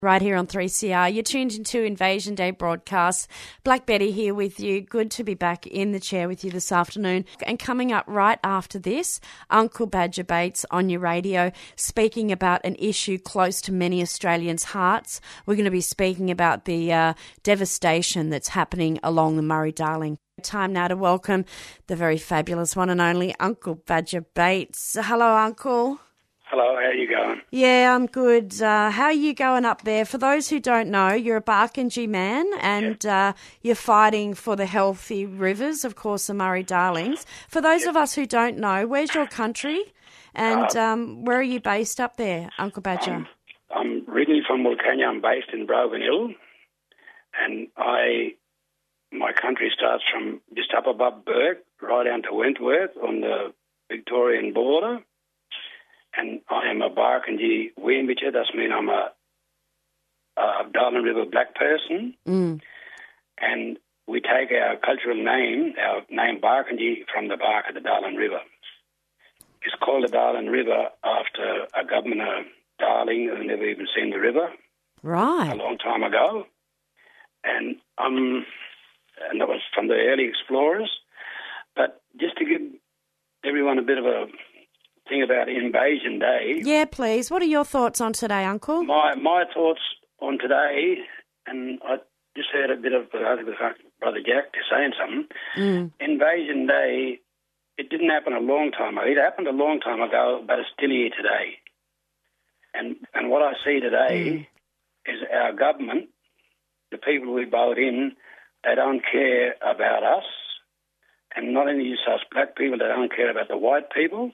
Right here on 3CR. You're tuned into Invasion Day broadcast. Black Betty here with you. Good to be back in the chair with you this afternoon. And coming up right after this, Uncle Badger Bates on your radio, speaking about an issue close to many Australians' hearts. We're going to be speaking about the devastation that's happening along the Murray-Darling. Time now to welcome the very fabulous one and only Uncle Badger Bates. Hello, Uncle. Hello, how are you going? Yeah, I'm good. How are you going up there? For those who don't know, you're a Barkindji man and you're fighting for the healthy rivers, of course, the Murray-Darlings. For those of us who don't know, where's your country and where are you based up there, Uncle Badger? I'm originally from Wilcannia. I'm based in Broken Hill, and my country starts from just up above Bourke, right down to Wentworth on the Victorian border. And I am a Barkindji Weenbitcher. That means I'm a Darling River black person. And we take our cultural name, our name Barkindji, from the bark of the Darling River. It's called the Darling River after a governor, Darling, who never even seen the river. Right. A long time ago. And that was from the early explorers. But just to give everyone a bit of a thing about Invasion Day. Yeah, please. What are your thoughts on today, Uncle? My thoughts on today, and I just heard a bit of, I think it was Brother Jack saying something. Invasion Day, it didn't happen a long time ago. It happened a long time ago, but it's still here today. And what I see today is our government, the people we vote in, they don't care about us, and not only just us black people, they don't care about the white people.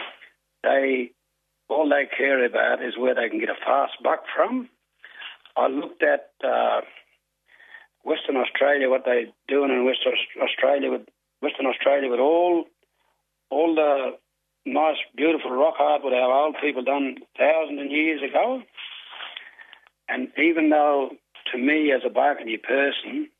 All they care about is where they can get a fast buck from. I looked at Western Australia, what they're doing in Western Australia with all the nice, beautiful rock art what our old people done thousands of years ago. And even though, to me as a Barkindji person,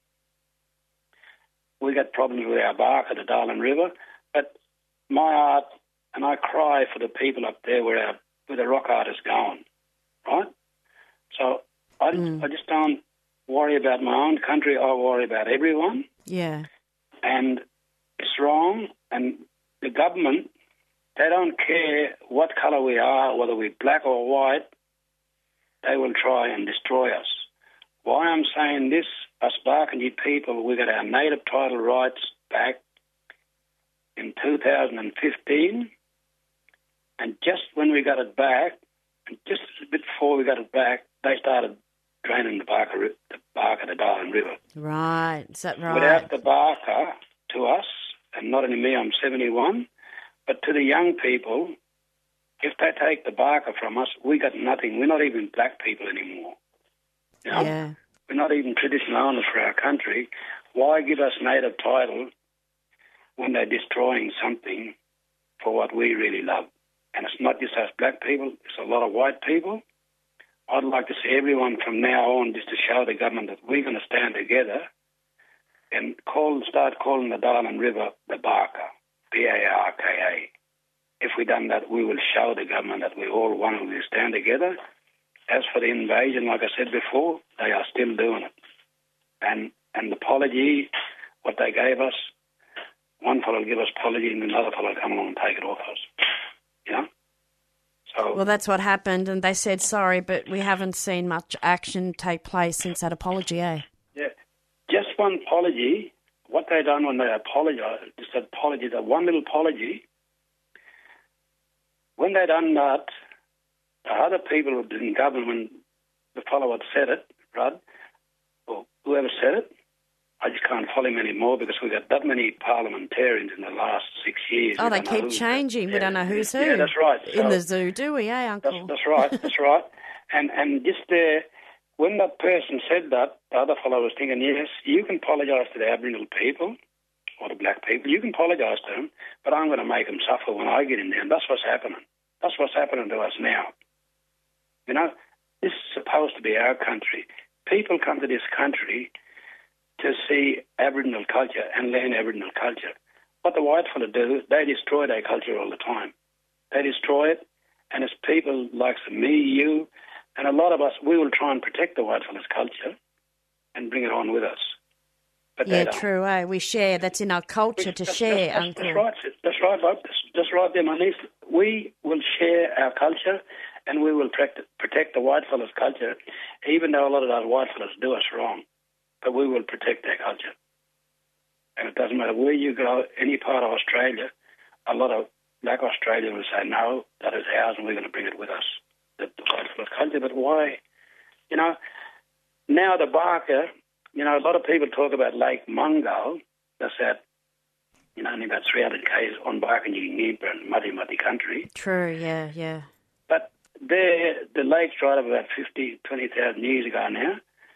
we got problems with our bark at the Darling River, but my art, and I cry for the people up there where the rock art is going, right? So I just don't worry about my own country. I worry about everyone. Yeah. And it's wrong. And the government, they don't care what colour we are, whether we're black or white, they will try and destroy us. Why I'm saying this, us Barkindji people, we got our native title rights back in 2015. And just when we got it back, and just a bit before we got it back, they started draining the bark of the Darling River. Right, is that right? Without the barker, to us, and not only me, I'm 71, but to the young people, if they take the barker from us, we got nothing. We're not even black people anymore. You know? Yeah. We're not even traditional owners for our country. Why give us native title when they're destroying something for what we really love? And it's not just us black people, it's a lot of white people. I'd like to see everyone from now on just to show the government that we're going to stand together and start calling the Darling River the Barker, B-A-R-K-A. If we done that, we will show the government that we all want to stand together. As for the invasion, like I said before, they are still doing it. And the apology, what they gave us, one fellow will give us apology and another fellow will come along and take it off us. You know? So, well, that's what happened, and they said sorry, but we haven't seen much action take place since that apology, eh? Yeah. Just one apology, what they done when they apologised, just that apology, that one little apology, when they done that, the other people in government, the fellow had said it, Rudd, or whoever said it, I just can't follow him anymore because we've got that many parliamentarians in the last 6 years. Oh, they keep changing. We don't know who's who. Yeah, that's right. In the zoo, do we, eh, Uncle? That's right, that's right. And just when that person said that, the other fellow was thinking, yes, you can apologise to the Aboriginal people or the black people. You can apologise to them, but I'm going to make them suffer when I get in there. And that's what's happening. That's what's happening to us now. You know, this is supposed to be our country. People come to this country to see Aboriginal culture and learn Aboriginal culture. What the white fella do, they destroy their culture all the time. They destroy it, and it's people like me, you, And a lot of us, we will try and protect the whitefellas culture and bring it on with us. But yeah, true, eh? We share. That's in our culture to share, Uncle. That's right. That's right, Bob. That's right there, my niece. We will share our culture and we will protect the whitefellas culture, even though a lot of those whitefellas do us wrong. But we will protect their culture. And it doesn't matter where you go, any part of Australia, a lot of black Australians will say, no, that is ours and we're going to bring it with us, the whitefellas culture. But why? You know, now the Barker, you know, a lot of people talk about Lake Mungo. That's at, you know, only about 300 k's on Barker, Nimbra and muddy country. True, yeah. But there, the lake's dried up about 20,000 years ago now.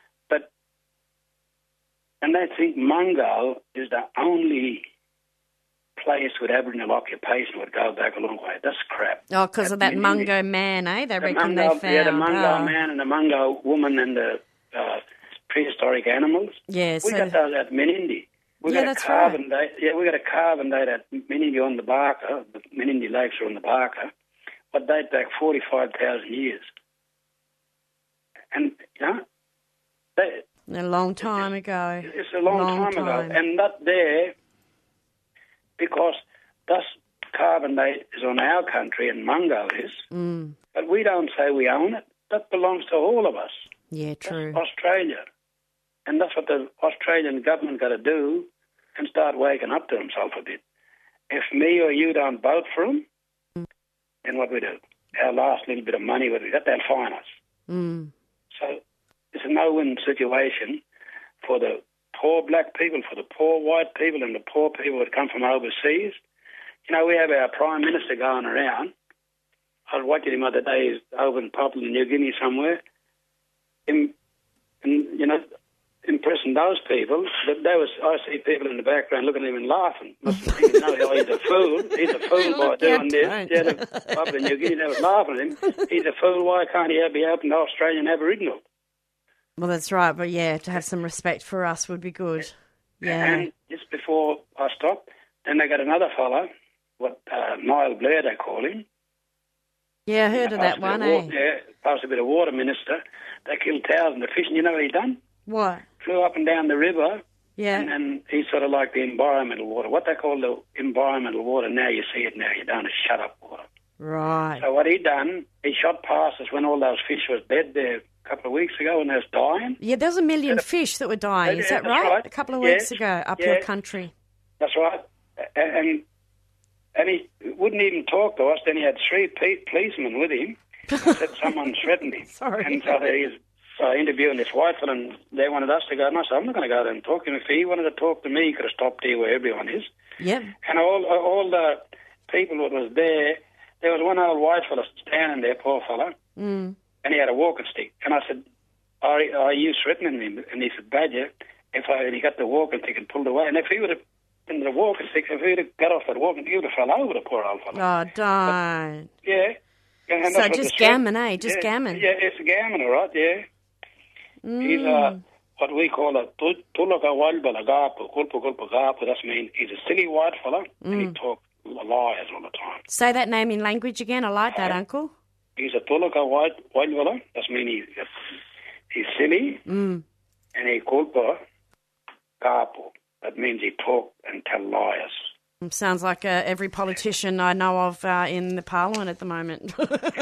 And they think Mungo is the only place with Aboriginal occupation would go back a long way. That's crap. Oh, because of that Mungo man, eh? They reckon they found. Yeah, the Mungo man and the Mungo woman and the prehistoric animals. Yeah, we got those at Menindee. We got a carbon date. Yeah, we got a carbon date at Menindee on the Barker. The Menindee lakes are on the Barker, but date back 45,000 years. And you know, a long time ago. It's a long time ago. And not there because that carbon date is on our country and Mungo is. But we don't say we own it. That belongs to all of us. Yeah, true. That's Australia. And that's what the Australian government got to do and start waking up to himself a bit. If me or you don't vote for him, then what we do? Our last little bit of money, what we got, they'll fine us. So it's a no-win situation for the poor black people, for the poor white people and the poor people that come from overseas. You know, we have our Prime Minister going around. I was watching him the other day. He's over in Papua New Guinea somewhere. You know, impressing those people. I see people in the background looking at him and laughing. Thinking, no, he's a fool. He's a fool by doing this. Yeah, the Papua New Guinea, they was laughing at him. He's a fool. Why can't he be open to Australian Aboriginal? Well, that's right, but yeah, to have some respect for us would be good. Yeah. And just before I stop, then they got another fellow, Niall Blair they call him. Yeah, I heard of that one, Yeah, passed a bit of water minister. They killed thousands of fish, and you know what he done? What? Flew up and down the river. Yeah. And he's sort of like the environmental water. What they call the environmental water, now you see it now, you don't, it's shut up water. Right. So what he done, he shot past us when all those fish was dead there a couple of weeks ago and they was dying. Yeah, there's 1 million fish that were dying, is that right? A couple of weeks ago up your country. That's right. And he wouldn't even talk to us. Then he had 3 policemen with him. And said someone threatened him. Sorry. And so he's interviewing this white fellow, and they wanted us to go. And I said, I'm not going to go there and talk to him. If he wanted to talk to me, he could have stopped here where everyone is. Yep. And all the people that was there was one old white fellow standing there, poor fellow, and he had a walking stick. And I said, are you threatening him? And he said, Badger, and he got the walking stick and pulled away. And if he would have been the walking stick, if he would have got off that walking stick, he would have fell over, the poor old fellow. Oh, don't. But, yeah. And so just gammon, eh? Just gammon. Yeah, it's a gammon, all right, yeah. He's what we call a tulaka walbala gapu, kulpa gapu. That means he's a silly white fella and he talks lies all the time. Say that name in language again. I like that, Uncle. He's a tulaka walbala. That means he's silly and he kulpa gapu. That means he talk and tell lies. Sounds like every politician I know of in the Parliament at the moment.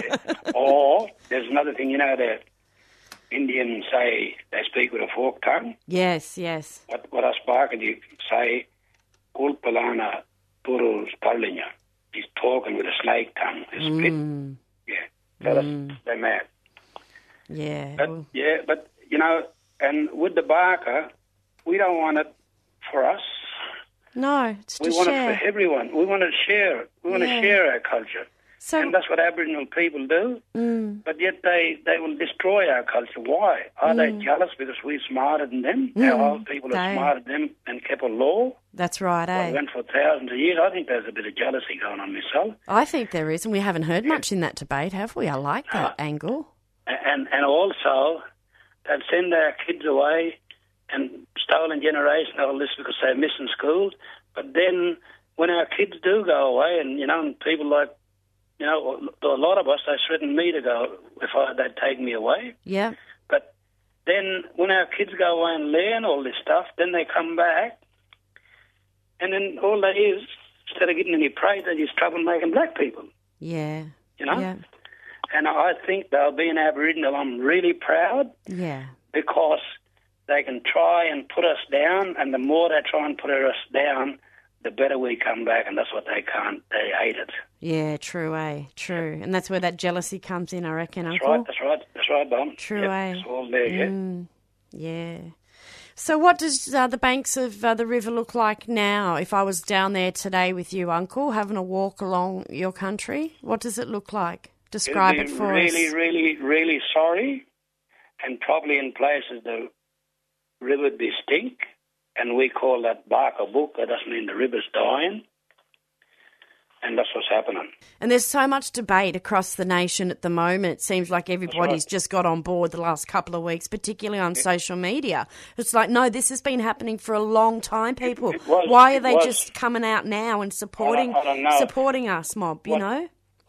Or there's another thing, you know, that Indians say they speak with a forked tongue. Yes. What us Barkandi say, Kulpalana Turus Parlinya. He's talking with a snake tongue. His spit. Yeah. So they're mad. Yeah. But, you know, and with the Barker, we don't want it for us. No, it's to share. We want it for everyone. We want to share it. We want to share our culture. And that's what Aboriginal people do. But yet they will destroy our culture. Why? Are they jealous because we're smarter than them? Our old people are smarter than them and kept a law? That's right, Well, went for thousands of years. I think there's a bit of jealousy going on myself. I think there is, and we haven't heard much in that debate, have we? I like that angle. And also, they'll send our kids away and stolen generation, all this because they're missing schools. But then when our kids do go away and, you know, and people like, you know, a lot of us, they threatened me to go if they'd take me away. Yeah. But then when our kids go away and learn all this stuff, then they come back, and then all that is, instead of getting any praise, they just troublemaking black people. Yeah. You know? Yeah. And I think they'll be an Aboriginal. I'm really proud. Yeah. Because they can try and put us down, and the more they try and put us down, the better we come back, and that's what they can't. They hate it. Yeah, true, True. And that's where that jealousy comes in, I reckon, That's Uncle. That's right, Dom. True, It's all there, Yeah. So what does the banks of the river look like now? If I was down there today with you, Uncle, having a walk along your country, what does it look like? Describe it for us. Really, really, really sorry, and probably in places the river would be stink, and we call that bark a book. That doesn't mean the river's dying, and that's what's happening. And there's so much debate across the nation at the moment. It seems like everybody's just got on board the last couple of weeks, particularly on social media. It's like, no, this has been happening for a long time, people. Why are they just coming out now and supporting us, mob, you know?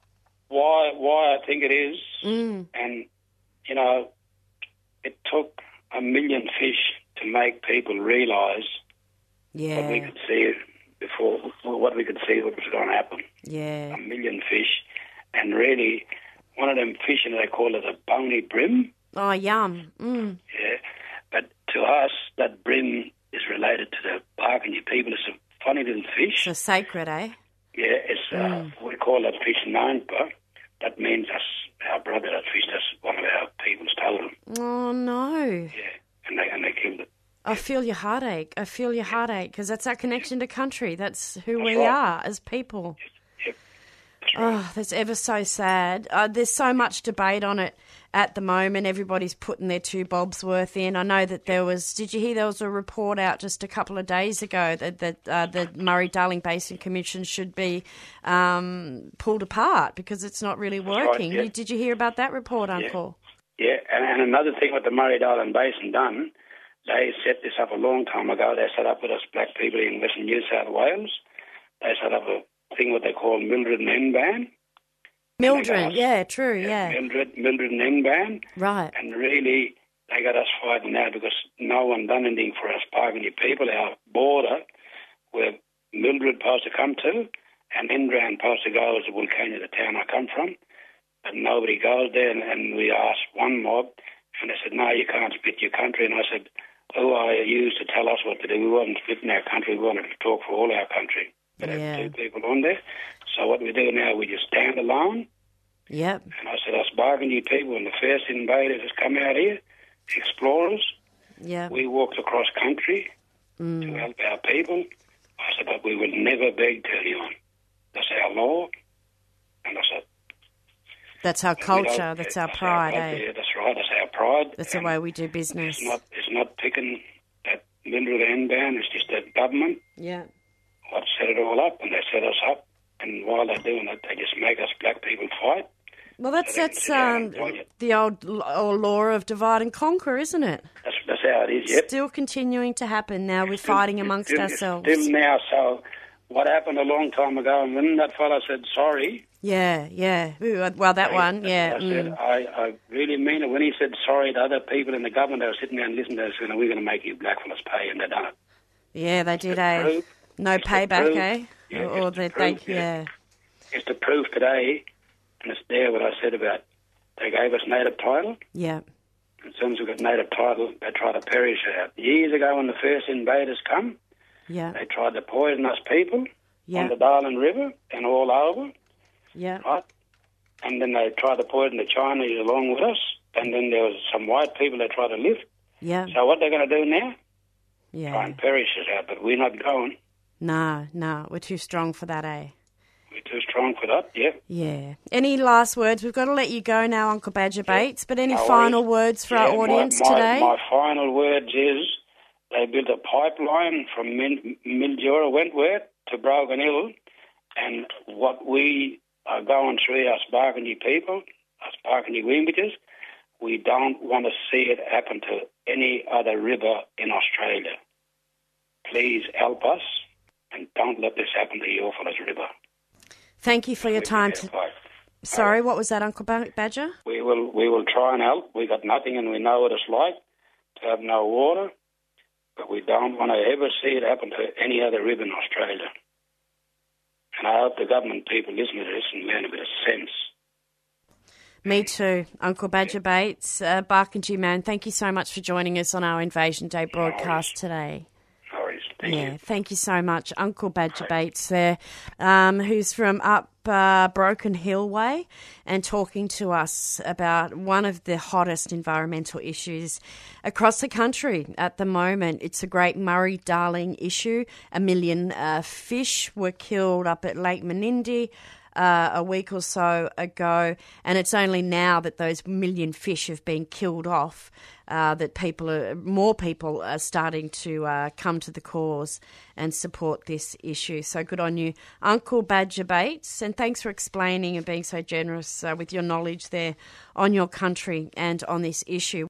Why I think it is, and, you know, it took 1 million fish to make people realise what we could see before, what we could see what was going to happen. Yeah. 1 million fish, and really, one of them fish, and they call it a bony brim. Oh, yum. Yeah, but to us, that brim is related to the Barkindji people. It's a funny little fish. So sacred, eh? Yeah, it's we call that fish Nanpa. That means that's our brother that fished us. One of our people stole him. Oh, no. Yeah, and they killed it. I feel your heartache. Because that's our connection to country. That's who we are as people. Yep. Oh, that's ever so sad. There's so much debate on it at the moment. Everybody's putting their 2 bobs worth in. I know that did you hear there was a report out just a couple of days ago that the Murray-Darling Basin Commission should be pulled apart because it's not really working. Right, yeah. Did you hear about that report, Uncle? Yeah, and another thing what the Murray-Darling Basin done, they set this up a long time ago. They set up with us black people in Western New South Wales. They set up a thing what they call Mildred and N-Ban. Mildred, yeah, true, yeah. Mildred and N-Ban. Right. And really, they got us fighting now because no one done anything for us Barkindji people. Our border, where Mildred supposed to come to, and N-Ban supposed to go is Wilcannia, the town I come from. But nobody goes there, and we asked one mob, and they said, no, you can't split your country. And I said, who are you to tell us what to do? We wasn't splitting our country. We wanted to talk for all our country. But there's 2 people on there. So what we do now, we just stand alone. Yep. And I said, us Barkindji people, when the first invaders has come out here, explorers, we walked across country to help our people. I said, but we will never beg to anyone. That's our law. And I said, that's our culture. That's our pride, eh? Yeah, that's right. That's our pride. That's the way we do business. It's not picking that Mildred N-Ban. It's just that government. Yeah. What set it all up, and they set us up. And while they're doing it, they just make us black people fight. Well, that's the old law of divide and conquer, isn't it? That's how it is. Yep. Still continuing to happen now. We're fighting amongst ourselves. Still now. So what happened a long time ago, and when that fella said sorry. Yeah. Ooh, well, that one, yeah. I said, I really mean it. When he said sorry to other people in the government, they were sitting there and listening to us, and we're going to make you black fellas pay, and they done it. Yeah, they did, eh? No payback, eh? Yeah, or they thank, yeah. It's the proof today, and it's there what I said about they gave us native title. Yeah. As soon as we got native title, they tried to perish it out. Years ago when the first invaders come, they tried to poison us people on the Darling River and all over. Yeah. Right? And then they tried to poison the Chinese along with us, and then there was some white people that tried to lift. Yeah. So what they're going to do now? Yeah. Try and perish us out, but we're not going. No, we're too strong for that, eh? We're too strong for that, yeah. Yeah. Any last words? We've got to let you go now, Uncle Badger Bates, but any final words for our audience today? My final words is they built a pipeline from Mildura, Wentworth to Broken Hill, and what we are going through, us Barkindji people, us Barkindji Wimbiches, we don't want to see it happen to any other river in Australia. Please help us and don't let this happen to your fellas river. Thank you for your time. Sorry, what was that, Uncle Badger? We will try and help. We got nothing and we know what it's like to have no water, but we don't want to ever see it happen to any other river in Australia. And I hope the government people listen to this and learn a bit of sense. Me too, Uncle Badger Bates. Barkindji man, thank you so much for joining us on our Invasion Day broadcast today. No worries. Thank you. Thank you so much. Uncle Badger Bates there, who's from up Broken Hill Way and talking to us about one of the hottest environmental issues across the country at the moment. It's a Great Murray-Darling issue. 1 million fish were killed up at Lake Menindee a week or so ago, and it's only now that those 1 million fish have been killed off that more people are starting to come to the cause and support this issue. So good on you, Uncle Badger Bates, and thanks for explaining and being so generous with your knowledge there on your country and on this issue.